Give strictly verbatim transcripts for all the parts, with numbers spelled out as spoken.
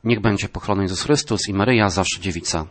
Niech będzie pochwalony Jezus Chrystus i Maryja, zawsze dziewica.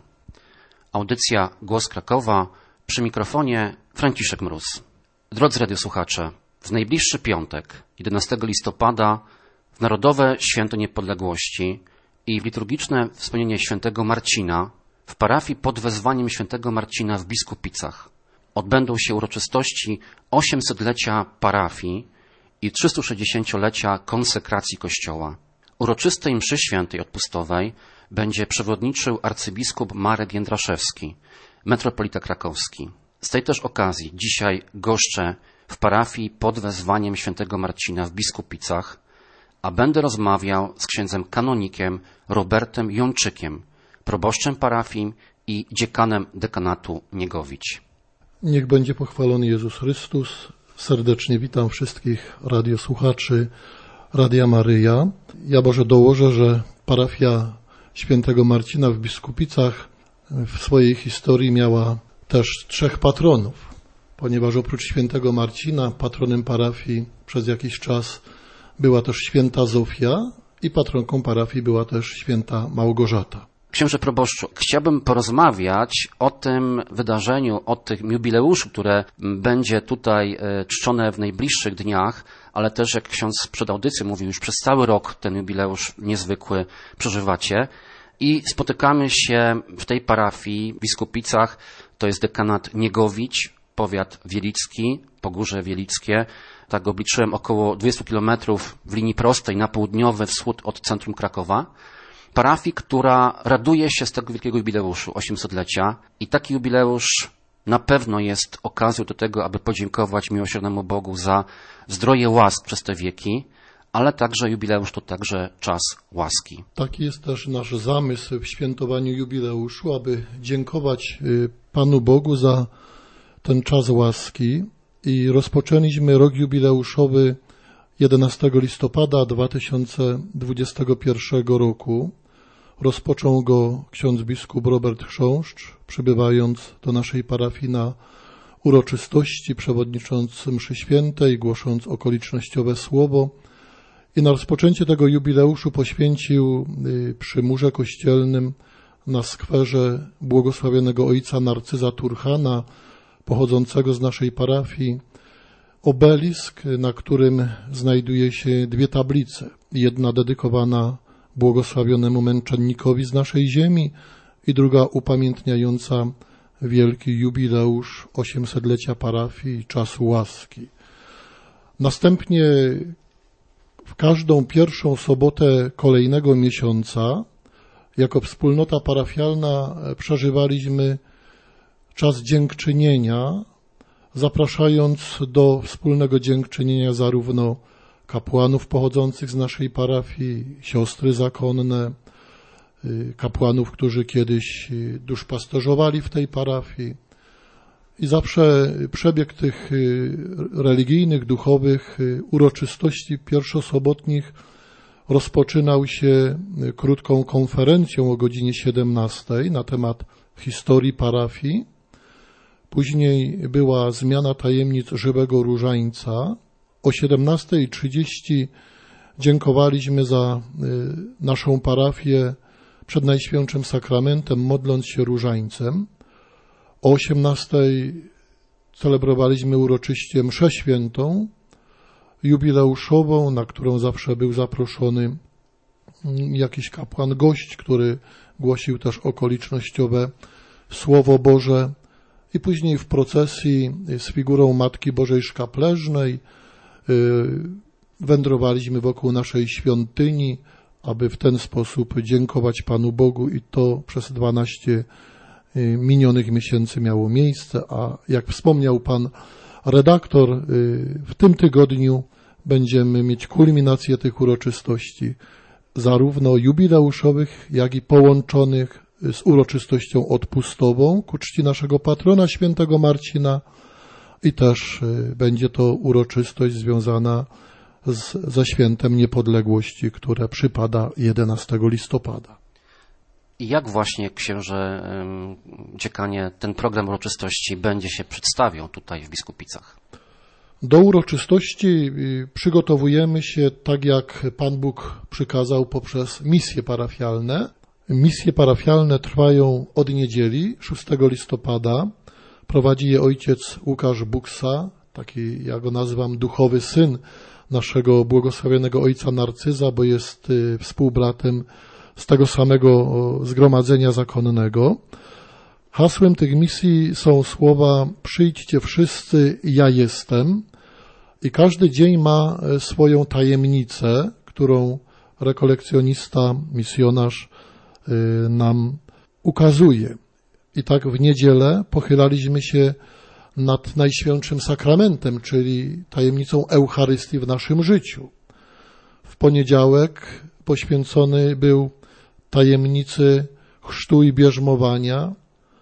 Audycja Głos Krakowa, przy mikrofonie Franciszek Mróz. Drodzy radiosłuchacze, w najbliższy piątek, jedenastego listopada, w Narodowe Święto Niepodległości i w liturgiczne wspomnienie świętego Marcina w parafii pod wezwaniem świętego Marcina w Biskupicach odbędą się uroczystości osiemsetlecia parafii i trzystušestdziesięciolecia konsekracji Kościoła. Uroczystej mszy świętej odpustowej będzie przewodniczył arcybiskup Marek Jędraszewski, metropolita krakowski. Z tej też okazji dzisiaj goszczę w parafii pod wezwaniem świętego Marcina w Biskupicach, a będę rozmawiał z księdzem kanonikiem Robertem Jączykiem, proboszczem parafii i dziekanem dekanatu Niegowić. Niech będzie pochwalony Jezus Chrystus. Serdecznie witam wszystkich radiosłuchaczy Radia Maryja. Ja może dołożę, że parafia świętego Marcina w Biskupicach w swojej historii miała też trzech patronów, ponieważ oprócz świętego Marcina patronem parafii przez jakiś czas była też święta Zofia i patronką parafii była też święta Małgorzata. Księże proboszczu, chciałbym porozmawiać o tym wydarzeniu, o tym jubileuszu, które będzie tutaj czczone w najbliższych dniach, ale też jak ksiądz przed audycją mówił, już przez cały rok ten jubileusz niezwykły przeżywacie i spotykamy się w tej parafii w Biskupicach, to jest dekanat Niegowić, powiat wielicki, Pogórze Wielickie, tak obliczyłem około dwadzieścia kilometrów w linii prostej na południowy wschód od centrum Krakowa. Parafii, która raduje się z tego wielkiego jubileuszu osiemsetlecia i taki jubileusz na pewno jest okazją do tego, aby podziękować miłosiernemu Bogu za zdroje łask przez te wieki, ale także jubileusz to także czas łaski. Taki jest też nasz zamysł w świętowaniu jubileuszu, aby dziękować Panu Bogu za ten czas łaski i rozpoczęliśmy rok jubileuszowy jedenastego listopada dwa tysiące dwudziestego pierwszego roku. Rozpoczął go ksiądz biskup Robert Chrząszcz, przybywając do naszej parafii na uroczystości, przewodnicząc mszy świętej, głosząc okolicznościowe słowo. I na rozpoczęcie tego jubileuszu poświęcił przy murze kościelnym na skwerze błogosławionego ojca Narcyza Turchana, pochodzącego z naszej parafii, obelisk, na którym znajduje się dwie tablice. Jedna dedykowana błogosławionemu męczennikowi z naszej ziemi i druga upamiętniająca wielki jubileusz osiemsetlecia parafii i czasu łaski. Następnie w każdą pierwszą sobotę kolejnego miesiąca jako wspólnota parafialna przeżywaliśmy czas dziękczynienia, zapraszając do wspólnego dziękczynienia zarówno kapłanów pochodzących z naszej parafii, siostry zakonne, kapłanów, którzy kiedyś duszpasterzowali w tej parafii. I zawsze przebieg tych religijnych, duchowych uroczystości pierwszosobotnich rozpoczynał się krótką konferencją o godzinie siedemnastej na temat historii parafii. Później była zmiana tajemnic żywego różańca. O siedemnastej trzydzieści dziękowaliśmy za naszą parafię przed Najświętszym Sakramentem, modląc się różańcem. O osiemnastej celebrowaliśmy uroczyście mszę świętą, jubileuszową, na którą zawsze był zaproszony jakiś kapłan gość, który głosił też okolicznościowe Słowo Boże. I później w procesji z figurą Matki Bożej Szkapleżnej wędrowaliśmy wokół naszej świątyni, aby w ten sposób dziękować Panu Bogu i to przez dwanaście minionych miesięcy miało miejsce, a jak wspomniał Pan redaktor, w tym tygodniu będziemy mieć kulminację tych uroczystości, zarówno jubileuszowych, jak i połączonych z uroczystością odpustową ku czci naszego patrona świętego Marcina i też będzie to uroczystość związana z, ze świętem niepodległości, które przypada jedenastego listopada. I jak właśnie, księże dziekanie, ten program uroczystości będzie się przedstawiał tutaj w Biskupicach? Do uroczystości przygotowujemy się tak, jak Pan Bóg przykazał poprzez misje parafialne. Misje parafialne trwają od niedzieli, szóstego listopada. Prowadzi je ojciec Łukasz Buksa, taki, ja go nazywam, duchowy syn naszego błogosławionego ojca Narcyza, bo jest współbratem z tego samego zgromadzenia zakonnego. Hasłem tych misji są słowa: przyjdźcie wszyscy, ja jestem. I każdy dzień ma swoją tajemnicę, którą rekolekcjonista, misjonarz nam ukazuje. I tak w niedzielę pochylaliśmy się nad Najświętszym Sakramentem, czyli tajemnicą Eucharystii w naszym życiu. W poniedziałek poświęcony był tajemnicy chrztu i bierzmowania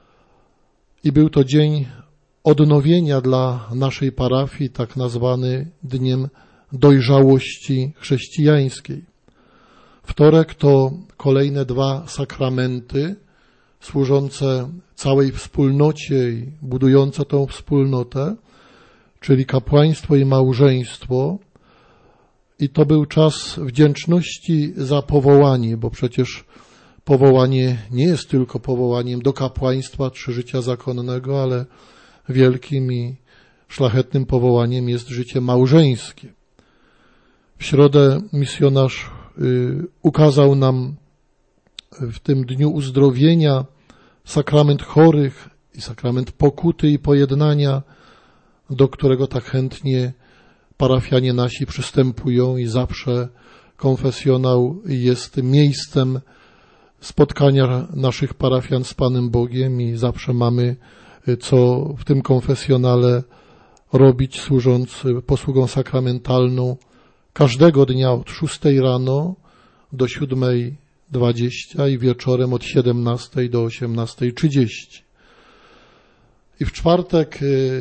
i był to dzień odnowienia dla naszej parafii, tak nazwany Dniem Dojrzałości Chrześcijańskiej. Wtorek to kolejne dwa sakramenty służące całej wspólnocie i budujące tą wspólnotę, czyli kapłaństwo i małżeństwo. I to był czas wdzięczności za powołanie, bo przecież powołanie nie jest tylko powołaniem do kapłaństwa czy życia zakonnego, ale wielkim i szlachetnym powołaniem jest życie małżeńskie. W środę misjonarz y, ukazał nam w tym dniu uzdrowienia sakrament chorych i sakrament pokuty i pojednania, do którego tak chętnie parafianie nasi przystępują i zawsze konfesjonał jest miejscem spotkania naszych parafian z Panem Bogiem i zawsze mamy co w tym konfesjonale robić, służąc posługą sakramentalną każdego dnia od szóstej rano do siódmej dwadzieścia i wieczorem od siedemnastej do osiemnastej trzydzieści. I w czwartek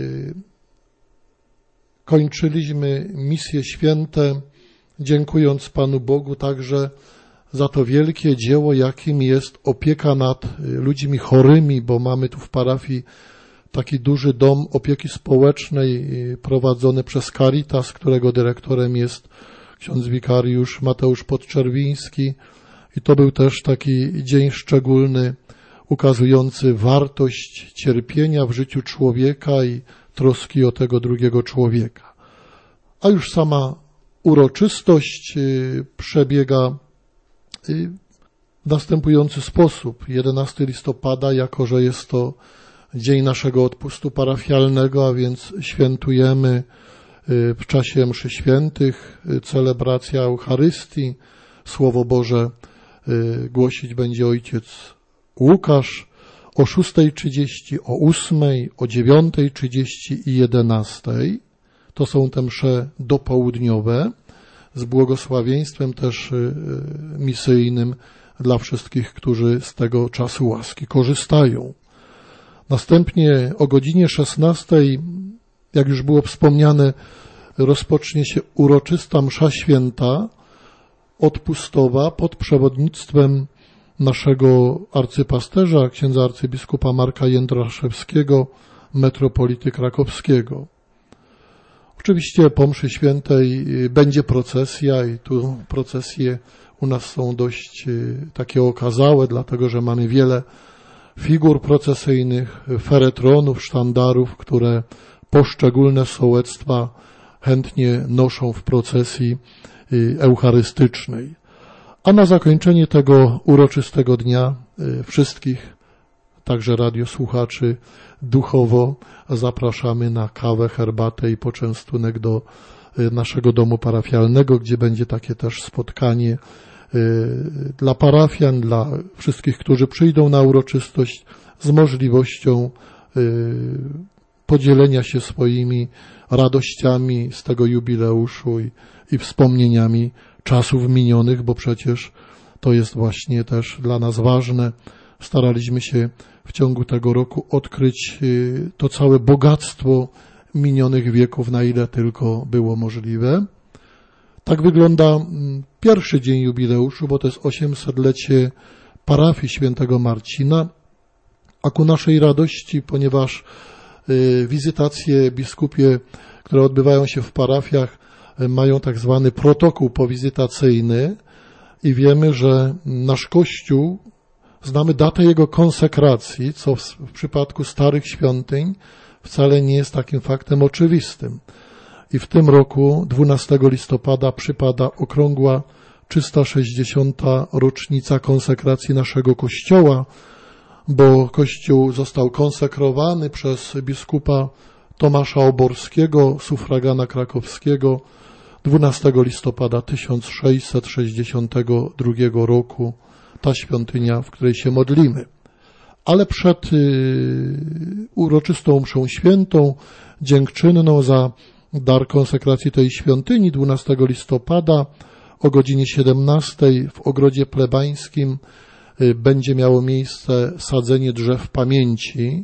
kończyliśmy misje święte, dziękując Panu Bogu także za to wielkie dzieło, jakim jest opieka nad ludźmi chorymi, bo mamy tu w parafii taki duży dom opieki społecznej prowadzony przez Caritas, którego dyrektorem jest ksiądz wikariusz Mateusz Podczerwiński. I to był też taki dzień szczególny, ukazujący wartość cierpienia w życiu człowieka i troski o tego drugiego człowieka. A już sama uroczystość przebiega w następujący sposób. jedenastego listopada, jako że jest to dzień naszego odpustu parafialnego, a więc świętujemy w czasie mszy świętych, celebracja Eucharystii. Słowo Boże głosić będzie ojciec Łukasz o szóstej trzydzieści, o ósmej, o dziewiątej trzydzieści i jedenastej. To są te msze dopołudniowe z błogosławieństwem też misyjnym dla wszystkich, którzy z tego czasu łaski korzystają. Następnie o godzinie szesnastej, jak już było wspomniane, rozpocznie się uroczysta msza święta odpustowa pod przewodnictwem naszego arcypasterza, księdza arcybiskupa Marka Jędraszewskiego, metropolity krakowskiego. Oczywiście po mszy świętej będzie procesja i tu procesje u nas są dość takie okazałe, dlatego że mamy wiele figur procesyjnych, feretronów, sztandarów, które poszczególne sołectwa chętnie noszą w procesji eucharystycznej. A na zakończenie tego uroczystego dnia wszystkich, także radiosłuchaczy, duchowo zapraszamy na kawę, herbatę i poczęstunek do naszego domu parafialnego, gdzie będzie takie też spotkanie dla parafian, dla wszystkich, którzy przyjdą na uroczystość, z możliwością podzielenia się swoimi radościami z tego jubileuszu i, i wspomnieniami czasów minionych, bo przecież to jest właśnie też dla nas ważne. Staraliśmy się w ciągu tego roku odkryć to całe bogactwo minionych wieków, na ile tylko było możliwe. Tak wygląda pierwszy dzień jubileuszu, bo to jest osiemsetlecie parafii świętego Marcina, a ku naszej radości, ponieważ wizytacje biskupie, które odbywają się w parafiach, mają tak zwany protokół powizytacyjny i wiemy, że nasz Kościół, znamy datę jego konsekracji, co w, w przypadku starych świątyń wcale nie jest takim faktem oczywistym. I w tym roku, dwunastego listopada, przypada okrągła trzysta sześćdziesiąta rocznica konsekracji naszego Kościoła, bo Kościół został konsekrowany przez biskupa Tomasza Oborskiego, sufragana krakowskiego, dwunastego listopada tysiąc sześćset sześćdziesiątego drugiego roku, ta świątynia, w której się modlimy. Ale przed y, uroczystą mszą świętą, dziękczynną za dar konsekracji tej świątyni, dwunastego listopada o godzinie siedemnastej w ogrodzie plebańskim y, będzie miało miejsce sadzenie drzew pamięci.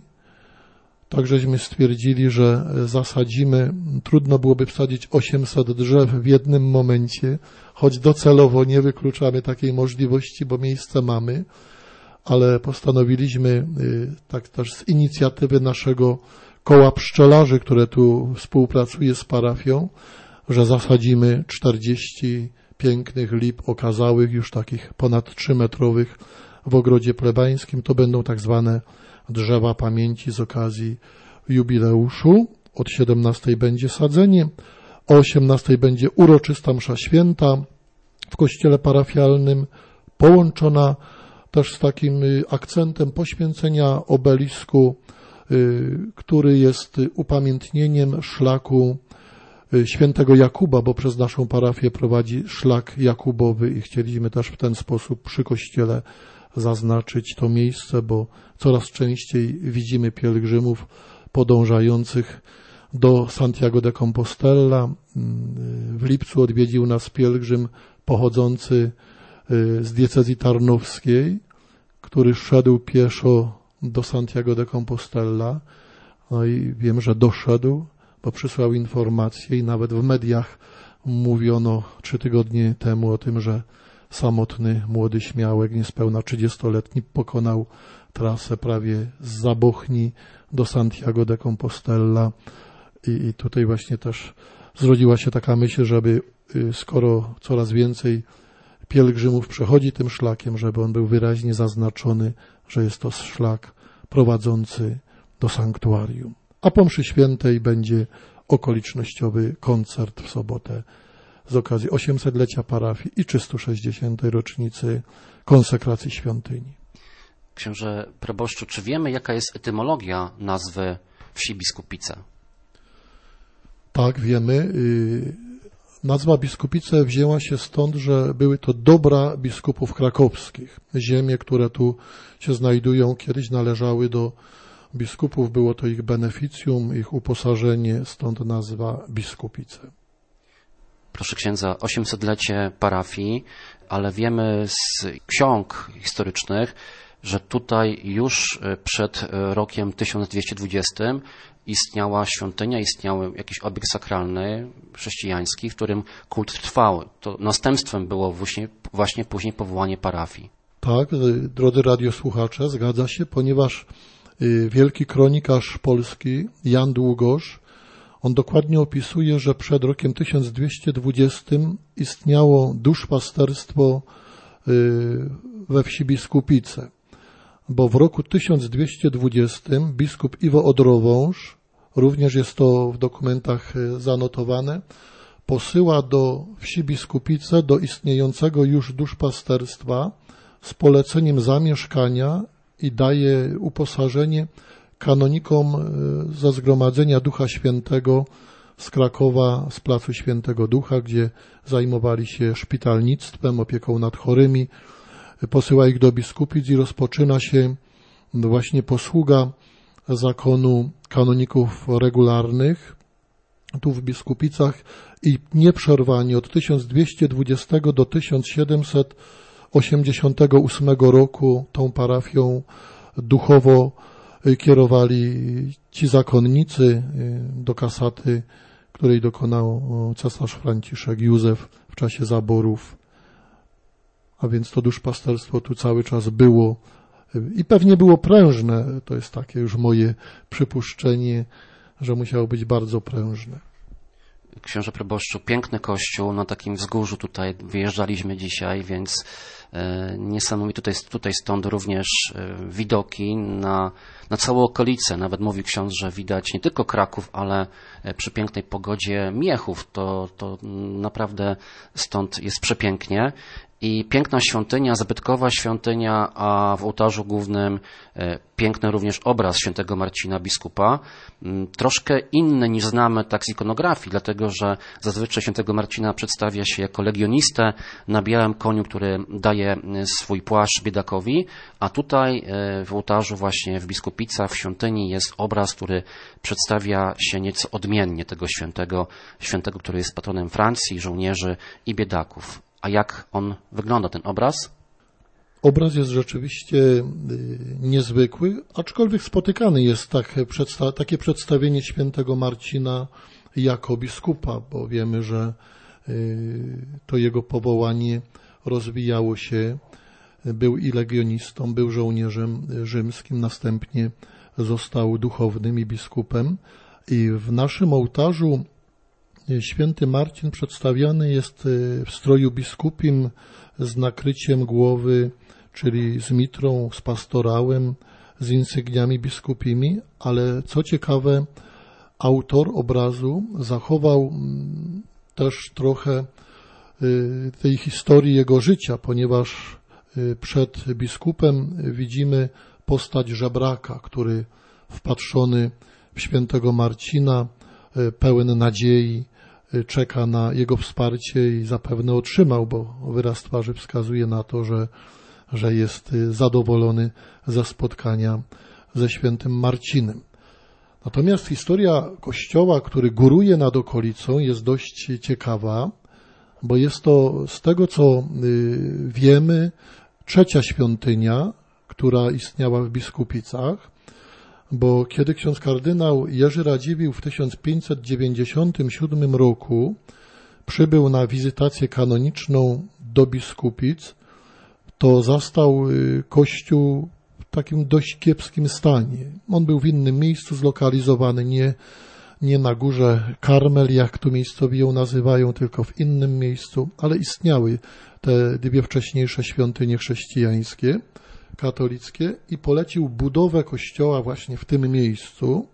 Tak żeśmy stwierdzili, że zasadzimy, trudno byłoby wsadzić osiemset drzew w jednym momencie, choć docelowo nie wykluczamy takiej możliwości, bo miejsce mamy, ale postanowiliśmy, tak też z inicjatywy naszego koła pszczelarzy, które tu współpracuje z parafią, że zasadzimy czterdzieści pięknych lip okazałych, już takich ponad trzymetrowych w ogrodzie plebańskim. To będą tak zwane drzewa pamięci z okazji jubileuszu. Od siedemnastej będzie sadzenie, o osiemnastej będzie uroczysta msza święta w kościele parafialnym, połączona też z takim akcentem poświęcenia obelisku, który jest upamiętnieniem szlaku świętego Jakuba, bo przez naszą parafię prowadzi szlak jakubowy i chcieliśmy też w ten sposób przy kościele zaznaczyć to miejsce, bo coraz częściej widzimy pielgrzymów podążających do Santiago de Compostela. W lipcu odwiedził nas pielgrzym pochodzący z diecezji tarnowskiej, który szedł pieszo do Santiago de Compostela. No i wiem, że doszedł, bo przysłał informację i nawet w mediach mówiono trzy tygodnie temu o tym, że samotny młody śmiałek, niespełna trzydziestoletni, pokonał trasę prawie z Zabochni do Santiago de Compostela. I, I tutaj właśnie też zrodziła się taka myśl, żeby skoro coraz więcej pielgrzymów przechodzi tym szlakiem, żeby on był wyraźnie zaznaczony, że jest to szlak prowadzący do sanktuarium. A po mszy świętej będzie okolicznościowy koncert w sobotę z okazji osiemsetlecia parafii i trzystu sześćdziesiątej rocznicy konsekracji świątyni. Księże proboszczu, czy wiemy, jaka jest etymologia nazwy wsi Biskupice? Tak, wiemy. Nazwa Biskupice wzięła się stąd, że były to dobra biskupów krakowskich. Ziemie, które tu się znajdują, kiedyś należały do biskupów, było to ich beneficjum, ich uposażenie, stąd nazwa Biskupice. Proszę księdza, osiemsetlecie parafii, ale wiemy z ksiąg historycznych, że tutaj już przed rokiem tysiąc dwieście dwudziestym istniała świątynia, istniał jakiś obiekt sakralny chrześcijański, w którym kult trwał. To następstwem było właśnie, właśnie później powołanie parafii. Tak, drodzy radiosłuchacze, zgadza się, ponieważ wielki kronikarz polski Jan Długosz, on dokładnie opisuje, że przed rokiem tysiąc dwieście dwudziestym istniało duszpasterstwo we wsi Biskupice, bo w roku tysiąc dwieście dwudziestym biskup Iwo Odrowąż, również jest to w dokumentach zanotowane, posyła do wsi Biskupice, do istniejącego już duszpasterstwa z poleceniem zamieszkania i daje uposażenie kanonikom ze Zgromadzenia Ducha Świętego z Krakowa, z Placu Świętego Ducha, gdzie zajmowali się szpitalnictwem, opieką nad chorymi. Posyła ich do Biskupic i rozpoczyna się właśnie posługa zakonu kanoników regularnych tu w Biskupicach i nieprzerwanie od tysiąc dwieście dwudziestego do tysiąc siedemset osiemdziesiątego ósmego roku tą parafią duchowo kierowali ci zakonnicy do kasaty, której dokonał cesarz Franciszek Józef w czasie zaborów. A więc to duszpasterstwo tu cały czas było i pewnie było prężne. To jest takie już moje przypuszczenie, że musiało być bardzo prężne. Księże proboszczu, piękny kościół na takim wzgórzu, tutaj wyjeżdżaliśmy dzisiaj, więc niesamowite tutaj, tutaj stąd również widoki na, na całą okolicę. Nawet mówi ksiądz, że widać nie tylko Kraków, ale przy pięknej pogodzie Miechów. To, to naprawdę stąd jest przepięknie. I piękna świątynia, zabytkowa świątynia, a w ołtarzu głównym piękny również obraz świętego Marcina biskupa. Troszkę inny niż znamy tak z ikonografii, dlatego że zazwyczaj świętego Marcina przedstawia się jako legionistę na białym koniu, który daje swój płaszcz biedakowi, a tutaj w ołtarzu właśnie w Biskupicach, w świątyni jest obraz, który przedstawia się nieco odmiennie tego świętego, świętego, który jest patronem Francji, żołnierzy i biedaków. A jak on wygląda, ten obraz? Obraz jest rzeczywiście niezwykły, aczkolwiek spotykany jest tak, przedsta- takie przedstawienie świętego Marcina jako biskupa, bo wiemy, że to jego powołanie rozwijało się. Był i legionistą, był żołnierzem rzymskim, następnie został duchownym i biskupem. I w naszym ołtarzu święty Marcin przedstawiany jest w stroju biskupim z nakryciem głowy, czyli z mitrą, z pastorałem, z insygniami biskupimi, ale co ciekawe, autor obrazu zachował też trochę tej historii jego życia, ponieważ przed biskupem widzimy postać żebraka, który wpatrzony w świętego Marcina, pełen nadziei, czeka na jego wsparcie i zapewne otrzymał, bo wyraz twarzy wskazuje na to, że, że jest zadowolony ze spotkania ze świętym Marcinem. Natomiast historia kościoła, który góruje nad okolicą, jest dość ciekawa, bo jest to z tego, co wiemy, trzecia świątynia, która istniała w Biskupicach, bo kiedy ksiądz kardynał Jerzy Radziwiłł w tysiąc pięćset dziewięćdziesiątym siódmym roku przybył na wizytację kanoniczną do Biskupic, to zastał kościół w takim dość kiepskim stanie. On był w innym miejscu zlokalizowany, nie, nie na górze Karmel, jak tu miejscowi ją nazywają, tylko w innym miejscu, ale istniały te dwie wcześniejsze świątynie chrześcijańskie, katolickie, i polecił budowę kościoła właśnie w tym miejscu.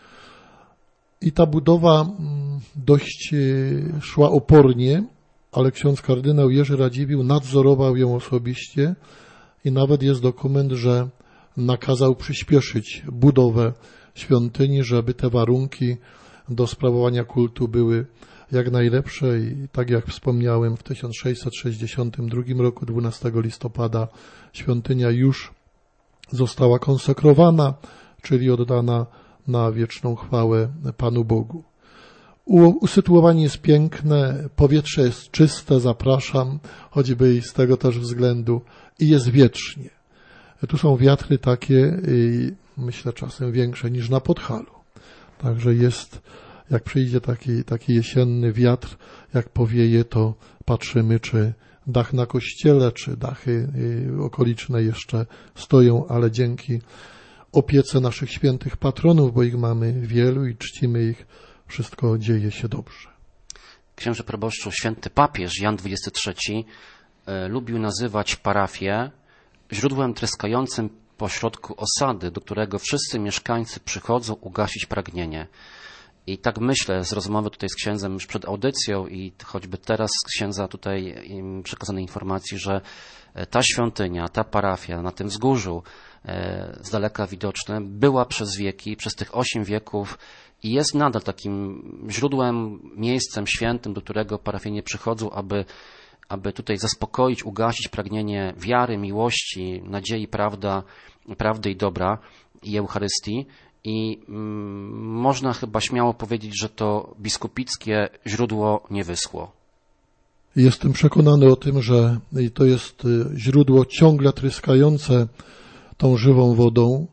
I ta budowa dość szła opornie, ale ksiądz kardynał Jerzy Radziwiłł nadzorował ją osobiście i nawet jest dokument, że nakazał przyspieszyć budowę świątyni, żeby te warunki do sprawowania kultu były jak najlepsze. I tak jak wspomniałem, w tysiąc sześćset sześćdziesiątym drugim roku, dwunastego listopada, świątynia już została konsekrowana, czyli oddana na wieczną chwałę Panu Bogu. Usytuowanie jest piękne, powietrze jest czyste, zapraszam, choćby i z tego też względu, i jest wietrznie. Tu są wiatry takie, myślę, czasem większe niż na Podhalu. Także jest, jak przyjdzie taki, taki jesienny wiatr, jak powieje, to patrzymy, czy dach na kościele, czy dachy okoliczne jeszcze stoją, ale dzięki opiece naszych świętych patronów, bo ich mamy wielu i czcimy ich, wszystko dzieje się dobrze. Księże proboszczu, święty papież Jan dwudziesty trzeci e, lubił nazywać parafię źródłem tryskającym pośrodku osady, do którego wszyscy mieszkańcy przychodzą ugasić pragnienie. I tak myślę z rozmowy tutaj z księdzem już przed audycją i choćby teraz z księdza tutaj przekazanej informacji, że ta świątynia, ta parafia na tym wzgórzu z daleka widoczne była przez wieki, przez tych osiem wieków i jest nadal takim źródłem, miejscem świętym, do którego parafianie przychodzą, aby, aby tutaj zaspokoić, ugasić pragnienie wiary, miłości, nadziei, prawda, prawdy i dobra i Eucharystii. I mm, można chyba śmiało powiedzieć, że to biskupickie źródło nie wyschło. Jestem przekonany o tym, że to jest źródło ciągle tryskające tą żywą wodą,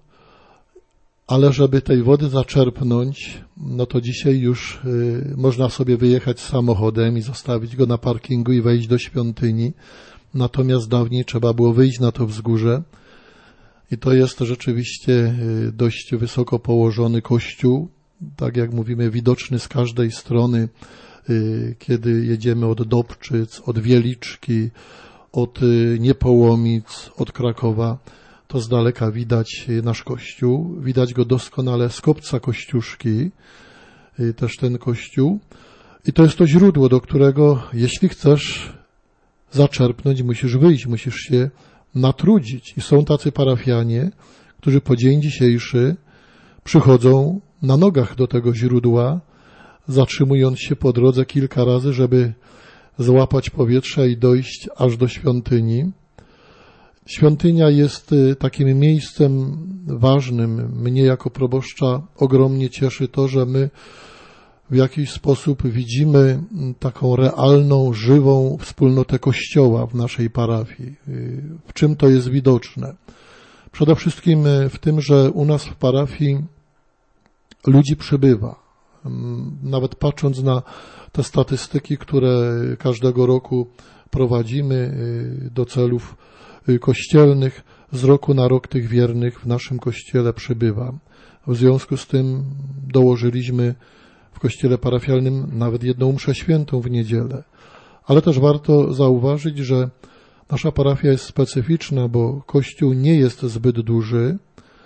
ale żeby tej wody zaczerpnąć, no to dzisiaj już y, można sobie wyjechać samochodem i zostawić go na parkingu i wejść do świątyni. Natomiast dawniej trzeba było wyjść na to wzgórze. I to jest rzeczywiście dość wysoko położony kościół, tak jak mówimy, widoczny z każdej strony kiedy jedziemy od Dobczyc, od Wieliczki, od Niepołomic, od Krakowa, to z daleka widać nasz kościół. Widać go doskonale z kopca Kościuszki, też ten kościół. I to jest to źródło, do którego, jeśli chcesz zaczerpnąć, musisz wyjść, musisz się natrudzić. I są tacy parafianie, którzy po dzień dzisiejszy przychodzą na nogach do tego źródła, zatrzymując się po drodze kilka razy, żeby złapać powietrze i dojść aż do świątyni. Świątynia jest takim miejscem ważnym. Mnie jako proboszcza ogromnie cieszy to, że my w jakiś sposób widzimy taką realną, żywą wspólnotę Kościoła w naszej parafii. W czym to jest widoczne? Przede wszystkim w tym, że u nas w parafii ludzi przybywa. Nawet patrząc na te statystyki, które każdego roku prowadzimy do celów kościelnych, z roku na rok tych wiernych w naszym kościele przybywa. W związku z tym dołożyliśmy w kościele parafialnym nawet jedną mszę świętą w niedzielę. Ale też warto zauważyć, że nasza parafia jest specyficzna, bo kościół nie jest zbyt duży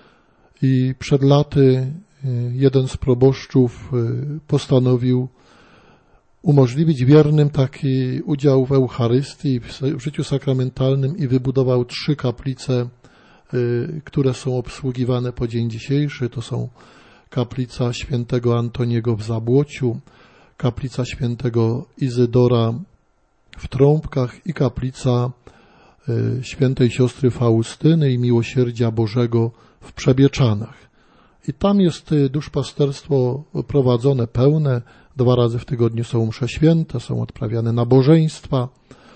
i przed laty jeden z proboszczów postanowił umożliwić wiernym taki udział w Eucharystii, w życiu sakramentalnym i wybudował trzy kaplice, które są obsługiwane po dzień dzisiejszy. To są kaplica świętego Antoniego w Zabłociu, kaplica świętego Izydora w Trąbkach i kaplica świętej siostry Faustyny i Miłosierdzia Bożego w Przebieczanach. I tam jest duszpasterstwo prowadzone pełne, dwa razy w tygodniu są msze święte, są odprawiane nabożeństwa,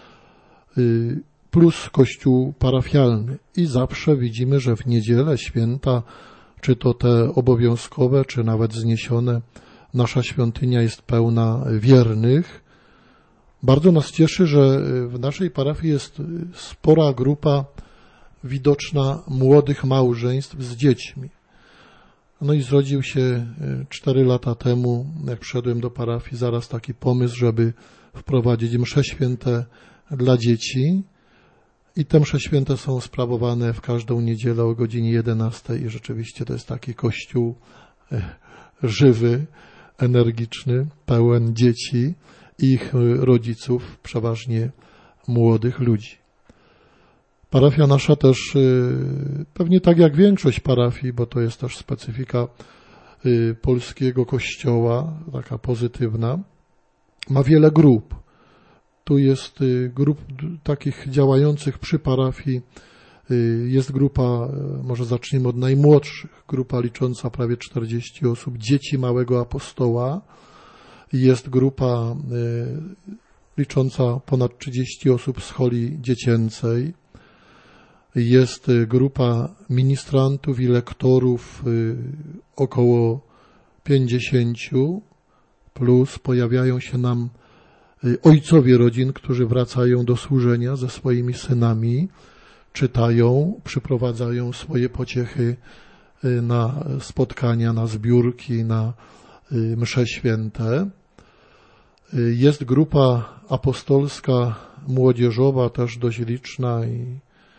plus kościół parafialny. I zawsze widzimy, że w niedzielę święta, czy to te obowiązkowe, czy nawet zniesione, nasza świątynia jest pełna wiernych. Bardzo nas cieszy, że w naszej parafii jest spora grupa widoczna młodych małżeństw z dziećmi. No i zrodził się cztery lata temu, jak przyszedłem do parafii, zaraz taki pomysł, żeby wprowadzić msze święte dla dzieci. I te msze święte są sprawowane w każdą niedzielę o godzinie jedenastej i rzeczywiście to jest taki kościół żywy, energiczny, pełen dzieci i ich rodziców, przeważnie młodych ludzi. Parafia nasza też, pewnie tak jak większość parafii, bo to jest też specyfika polskiego kościoła, taka pozytywna, ma wiele grup. Tu jest grup takich działających przy parafii, jest grupa, może zacznijmy od najmłodszych, grupa licząca prawie czterdzieści osób, dzieci małego apostoła, jest grupa licząca ponad trzydzieści osób z choli dziecięcej, jest grupa ministrantów i lektorów około pięćdziesięciu, plus pojawiają się nam ojcowie rodzin, którzy wracają do służenia ze swoimi synami, czytają, przyprowadzają swoje pociechy na spotkania, na zbiórki, na msze święte. Jest grupa apostolska, młodzieżowa, też dość liczna i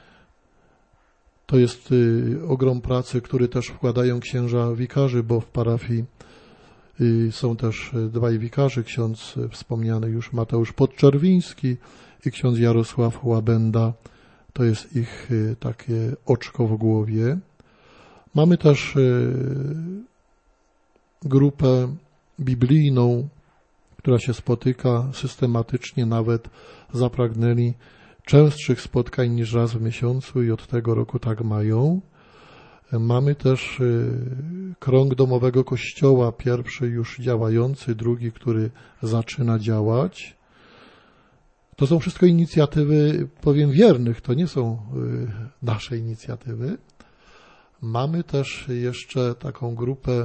to jest ogrom pracy, który też wkładają księża wikarzy, bo w parafii są też dwaj wikarzy, ksiądz wspomniany już Mateusz Podczerwiński i ksiądz Jarosław Łabęda. To jest ich takie oczko w głowie. Mamy też grupę biblijną, która się spotyka systematycznie, nawet zapragnęli częstszych spotkań niż raz w miesiącu i od tego roku tak mają. Mamy też krąg domowego kościoła, pierwszy już działający, drugi, który zaczyna działać. To są wszystko inicjatywy, powiem, wiernych, to nie są nasze inicjatywy. Mamy też jeszcze taką grupę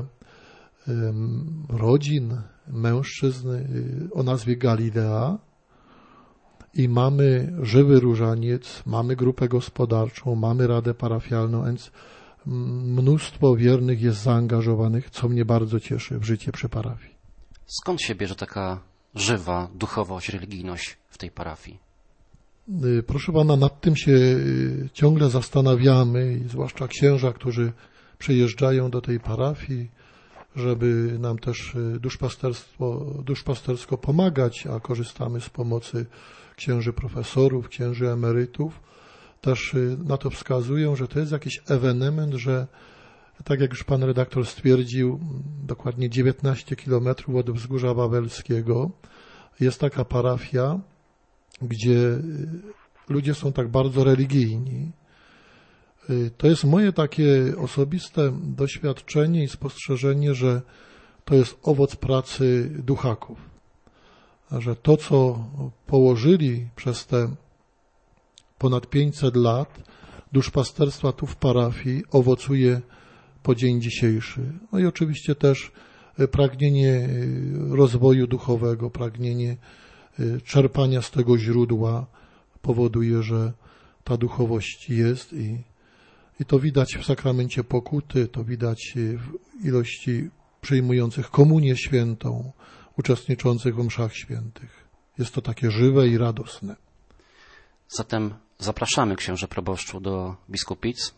rodzin, mężczyzn o nazwie Galilea i mamy Żywy Różaniec, mamy grupę gospodarczą, mamy radę parafialną, więc mnóstwo wiernych jest zaangażowanych, co mnie bardzo cieszy w życie przy parafii. Skąd się bierze taka żywa duchowość, religijność w tej parafii? Proszę pana, nad tym się ciągle zastanawiamy, i zwłaszcza księża, którzy przyjeżdżają do tej parafii, żeby nam też duszpasterstwo, duszpastersko pomagać, a korzystamy z pomocy księży profesorów, księży emerytów. Też na to wskazują, że to jest jakiś ewenement, że tak jak już pan redaktor stwierdził, dokładnie dziewiętnaście kilometrów od Wzgórza Wawelskiego jest taka parafia, gdzie ludzie są tak bardzo religijni. To jest moje takie osobiste doświadczenie i spostrzeżenie, że to jest owoc pracy duchaków. Że to, co położyli przez te ponad pięćset lat duszpasterstwa tu w parafii, owocuje po dzień dzisiejszy. No i oczywiście też pragnienie rozwoju duchowego, pragnienie czerpania z tego źródła powoduje, że ta duchowość jest i, i to widać w sakramencie pokuty, to widać w ilości przyjmujących komunię świętą, uczestniczących w mszach świętych. Jest to takie żywe i radosne. Zatem zapraszamy, księże proboszczu, do Biskupic.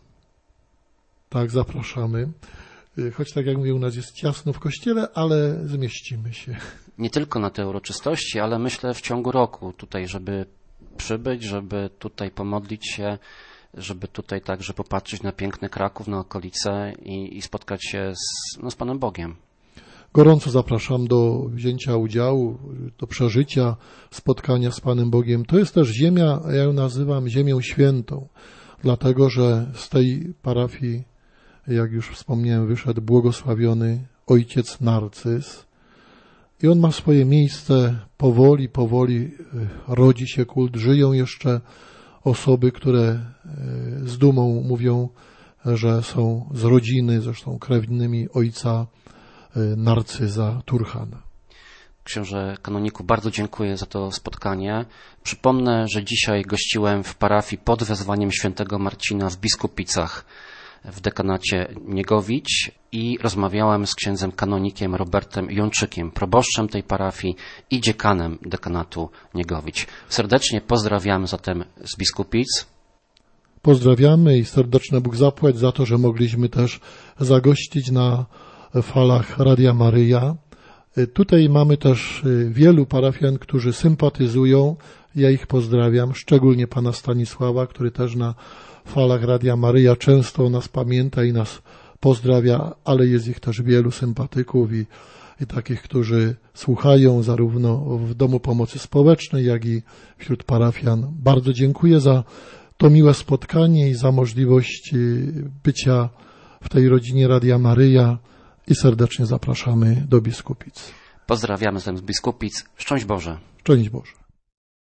Tak, zapraszamy. Choć tak jak mówię, u nas jest ciasno w kościele, ale zmieścimy się. Nie tylko na te uroczystości, ale myślę w ciągu roku tutaj, żeby przybyć, żeby tutaj pomodlić się, żeby tutaj także popatrzeć na piękny Kraków, na okolice i, i spotkać się z, no, z Panem Bogiem. Gorąco zapraszam do wzięcia udziału, do przeżycia spotkania z Panem Bogiem. To jest też ziemia, ja ją nazywam ziemią świętą, dlatego że z tej parafii, jak już wspomniałem, wyszedł błogosławiony ojciec Narcyz i on ma swoje miejsce, powoli, powoli rodzi się kult, żyją jeszcze osoby, które z dumą mówią, że są z rodziny, zresztą krewnymi ojca Narcyza Turhana. Księże kanoniku, bardzo dziękuję za to spotkanie. Przypomnę, że dzisiaj gościłem w parafii pod wezwaniem świętego Marcina w Biskupicach w dekanacie Niegowicz i rozmawiałem z księdzem kanonikiem Robertem Jączykiem, proboszczem tej parafii i dziekanem dekanatu Niegowicz. Serdecznie pozdrawiamy zatem z Biskupic. Pozdrawiamy i serdeczne Bóg zapłać za to, że mogliśmy też zagościć na falach Radia Maryja. Tutaj mamy też wielu parafian, którzy sympatyzują. Ja ich pozdrawiam, szczególnie pana Stanisława, który też na falach Radia Maryja często o nas pamięta i nas pozdrawia, ale jest ich też wielu sympatyków i, i takich, którzy słuchają zarówno w Domu Pomocy Społecznej, jak i wśród parafian. Bardzo dziękuję za to miłe spotkanie i za możliwość bycia w tej rodzinie Radia Maryja i serdecznie zapraszamy do Biskupic. Pozdrawiamy zatem z Biskupic. Szczęść Boże. Szczęść Boże.